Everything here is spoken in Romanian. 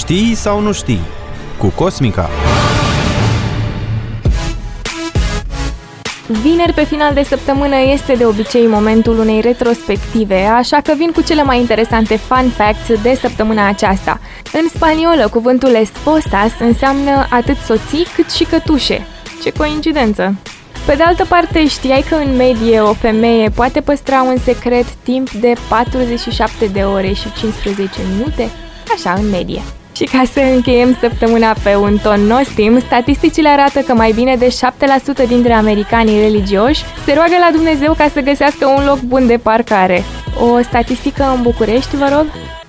Știi sau nu știi? Cu Cosmica. Vineri, pe final de săptămână, este de obicei momentul unei retrospective, așa că vin cu cele mai interesante fun facts de săptămâna aceasta. În spaniolă, cuvântul esposas înseamnă atât soții cât și cătușe. Ce coincidență! Pe de altă parte, știai că în medie o femeie poate păstra un secret timp de 47 de ore și 15 minute? Așa, în medie. Și ca să încheiem săptămâna pe un ton nostim, statisticile arată că mai bine de 7% dintre americanii religioși se roagă la Dumnezeu ca să găsească un loc bun de parcare. O statistică în București, vă rog?